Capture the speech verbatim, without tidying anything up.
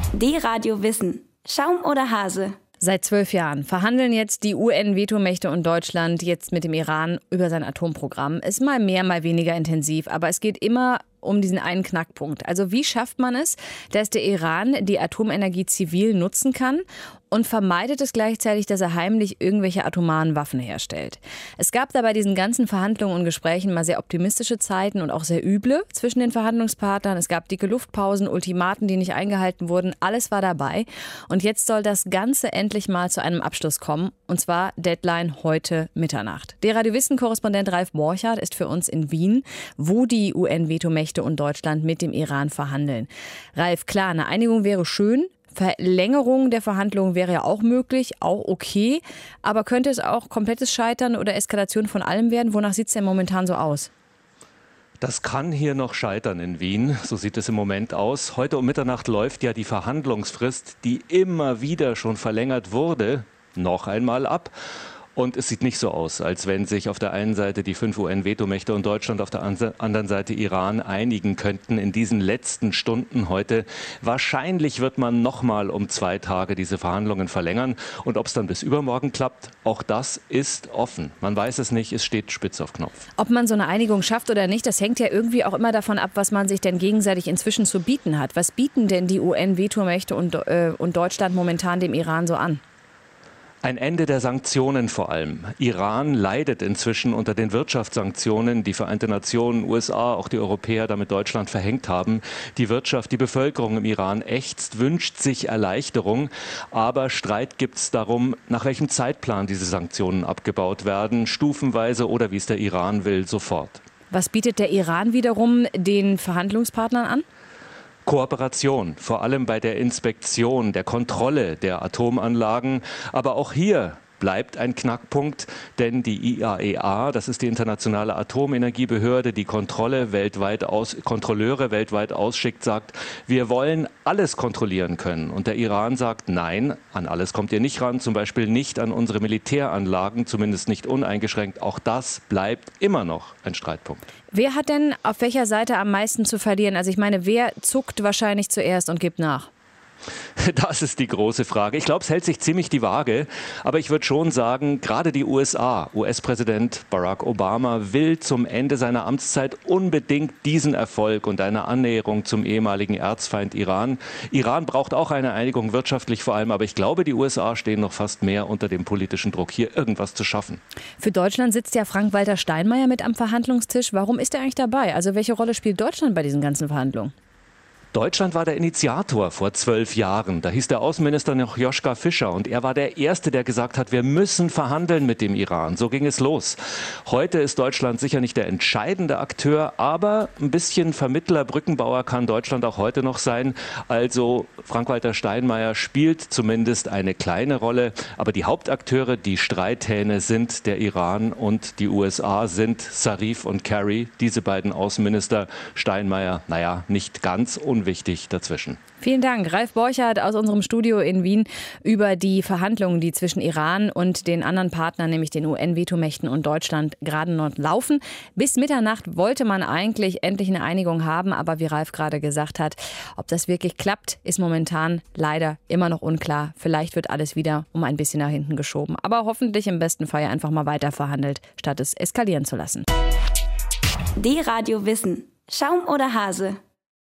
D-Radio Wissen. Schaum oder Hase? Seit zwölf Jahren verhandeln jetzt die U N-Vetomächte und Deutschland jetzt mit dem Iran über sein Atomprogramm. Ist mal mehr, mal weniger intensiv, aber es geht immer um diesen einen Knackpunkt. Also wie schafft man es, dass der Iran die Atomenergie zivil nutzen kann und vermeidet es gleichzeitig, dass er heimlich irgendwelche atomaren Waffen herstellt? Es gab da bei diesen ganzen Verhandlungen und Gesprächen mal sehr optimistische Zeiten und auch sehr üble zwischen den Verhandlungspartnern. Es gab dicke Luftpausen, Ultimaten, die nicht eingehalten wurden. Alles war dabei. Und jetzt soll das Ganze endlich mal zu einem Abschluss kommen. Und zwar Deadline heute Mitternacht. Der Radio-Wissen-Korrespondent Ralf Borchardt ist für uns in Wien, wo die U N-Vetomächte und Deutschland mit dem Iran verhandeln. Ralf, klar, eine Einigung wäre schön. Verlängerung der Verhandlungen wäre ja auch möglich, auch okay. Aber könnte es auch komplettes Scheitern oder Eskalation von allem werden? Wonach sieht es denn momentan so aus? Das kann hier noch scheitern in Wien, so sieht es im Moment aus. Heute um Mitternacht läuft ja die Verhandlungsfrist, die immer wieder schon verlängert wurde, noch einmal ab. Und es sieht nicht so aus, als wenn sich auf der einen Seite die fünf U N-Vetomächte und Deutschland auf der anderen Seite Iran einigen könnten in diesen letzten Stunden heute. Wahrscheinlich wird man noch mal um zwei Tage diese Verhandlungen verlängern. Und ob es dann bis übermorgen klappt, auch das ist offen. Man weiß es nicht, es steht spitz auf Knopf. Ob man so eine Einigung schafft oder nicht, das hängt ja irgendwie auch immer davon ab, was man sich denn gegenseitig inzwischen zu bieten hat. Was bieten denn die U N-Vetomächte und, äh, und Deutschland momentan dem Iran so an? Ein Ende der Sanktionen vor allem. Iran leidet inzwischen unter den Wirtschaftssanktionen, die Vereinten Nationen, U S A, auch die Europäer damit Deutschland verhängt haben. Die Wirtschaft, die Bevölkerung im Iran ächzt, wünscht sich Erleichterung. Aber Streit gibt es darum, nach welchem Zeitplan diese Sanktionen abgebaut werden, stufenweise oder wie es der Iran will, sofort. Was bietet der Iran wiederum den Verhandlungspartnern an? Kooperation, vor allem bei der Inspektion, der Kontrolle der Atomanlagen. Aber auch hier bleibt ein Knackpunkt, denn die I A E A, das ist die internationale Atomenergiebehörde, die Kontrolle weltweit aus, Kontrolleure weltweit ausschickt, sagt, wir wollen alles kontrollieren können. Und der Iran sagt, nein, an alles kommt ihr nicht ran, zum Beispiel nicht an unsere Militäranlagen, zumindest nicht uneingeschränkt. Auch das bleibt immer noch ein Streitpunkt. Wer hat denn auf welcher Seite am meisten zu verlieren? Also ich meine, wer zuckt wahrscheinlich zuerst und gibt nach? Das ist die große Frage. Ich glaube, es hält sich ziemlich die Waage. Aber ich würde schon sagen, gerade die U S A, U S-Präsident Barack Obama will zum Ende seiner Amtszeit unbedingt diesen Erfolg und eine Annäherung zum ehemaligen Erzfeind Iran. Iran braucht auch eine Einigung, wirtschaftlich vor allem. Aber ich glaube, die U S A stehen noch fast mehr unter dem politischen Druck, hier irgendwas zu schaffen. Für Deutschland sitzt ja Frank-Walter Steinmeier mit am Verhandlungstisch. Warum ist er eigentlich dabei? Also welche Rolle spielt Deutschland bei diesen ganzen Verhandlungen? Deutschland war der Initiator vor zwölf Jahren. Da hieß der Außenminister noch Joschka Fischer und er war der Erste, der gesagt hat, wir müssen verhandeln mit dem Iran. So ging es los. Heute ist Deutschland sicher nicht der entscheidende Akteur, aber ein bisschen Vermittler, Brückenbauer kann Deutschland auch heute noch sein. Also Frank-Walter Steinmeier spielt zumindest eine kleine Rolle, aber die Hauptakteure, die Streithähne sind der Iran und die U S A sind Zarif und Kerry, diese beiden Außenminister. Steinmeier, naja, nicht ganz unwichtig. Wichtig dazwischen. Vielen Dank. Ralf Borchardt aus unserem Studio in Wien über die Verhandlungen, die zwischen Iran und den anderen Partnern, nämlich den U N-Vetomächten und Deutschland, gerade noch laufen. Bis Mitternacht wollte man eigentlich endlich eine Einigung haben, aber wie Ralf gerade gesagt hat, ob das wirklich klappt, ist momentan leider immer noch unklar. Vielleicht wird alles wieder um ein bisschen nach hinten geschoben, aber hoffentlich im besten Fall einfach mal weiter verhandelt, statt es eskalieren zu lassen. D-Radio Wissen. Schaum oder Hase?